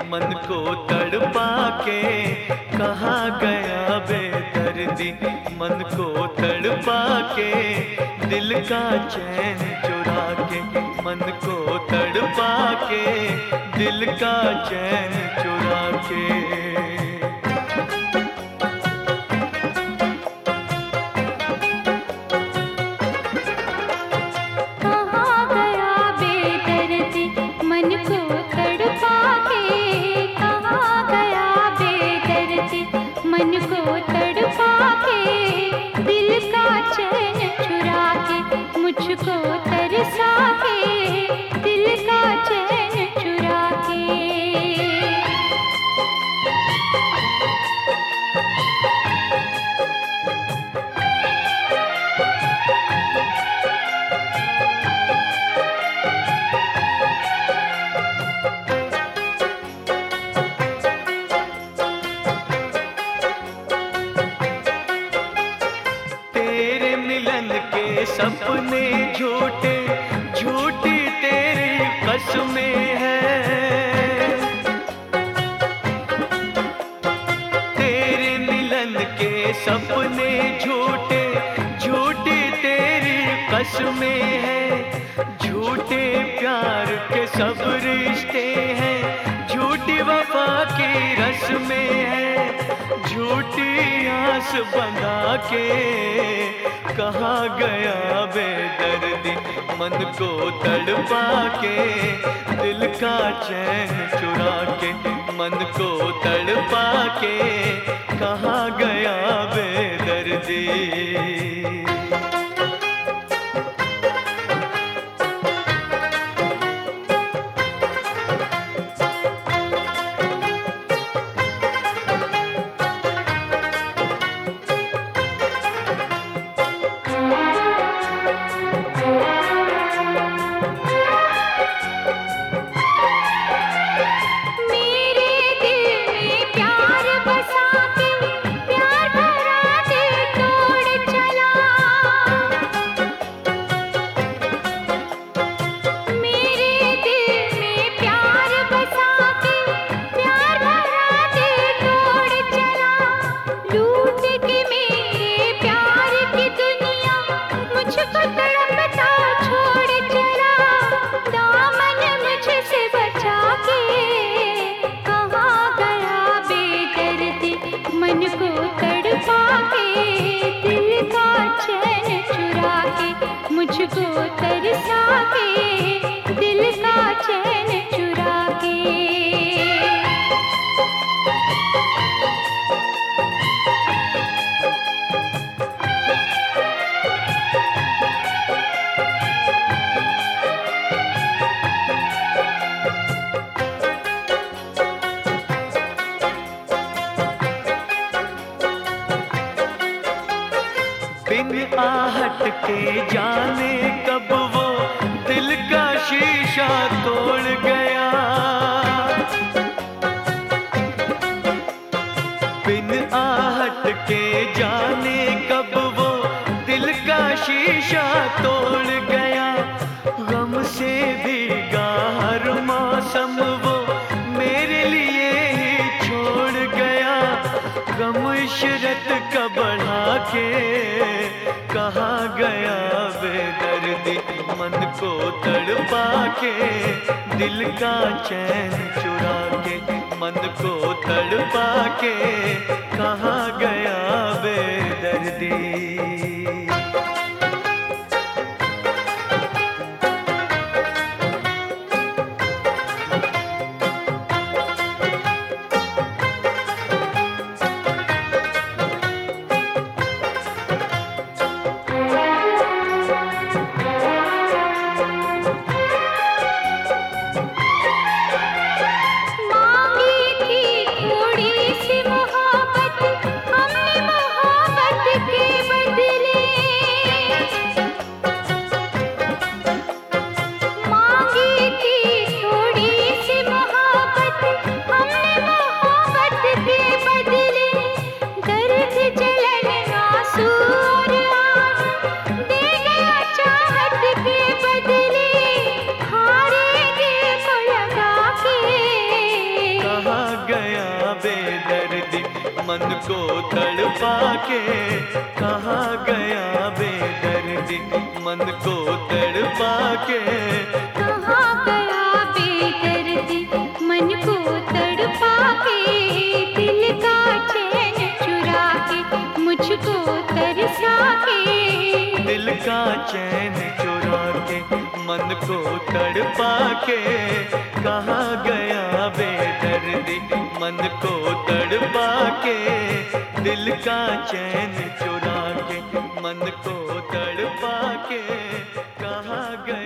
मन को तड़पा के। कहाँ गया बेदर्दी मन को तड़पा के, दिल का चैन चुरा के। मन को तड़पा के, दिल का चैन चुरा के। मुझको तरसा के, दिल का चैन चुरा के। तेरे मिलन के सपने झूठे, झूठी तेरी कसमें है। तेरे मिलन के सपने झूठे, झूठी तेरी कसमें है। झूठे प्यार के सब रिश्ते हैं, झूठी वफा की रस्में है। झूठी आस बंधा के, कहाँ गया बेदर्दी मन को तड़पा के। दिल का चैन चुरा के, मन को तड़पा के। कहाँ गया बेदर्दी। मन को तड़पा के, दिल का चैन चुरा के। मुझको तरसा के, दिल का चैन चुरा के। बिन आहट के जाने कब वो दिल का शीशा तोड़ गया। बिन आहट के जाने कब वो दिल का शीशा तोड़ गया। गम से भीगा हर मौसम वो मेरे लिए ही छोड़ गया। गम इशरत का बढ़ा के, कहाँ गया बेदर्दी मन को तड़पा के। दिल का चैन चुरा के, मन को तड़पा के। कहाँ गया बेदर्दी। कहाँ गया बेदर्दी मन को तड़पा के, कहाँ गया बेदर्दी मन को तड़पा के, कहाँ गया बेदर्दी मन को तड़पा के, दिल का चैन चुरा के मुझको तरसा के, दिल का चैन चुरा के मन को तड़पा के, कहाँ गया बेदर्दी मन को तड़पा के, दिल का चैन चुरा के मन को तड़पा के, कहाँ गया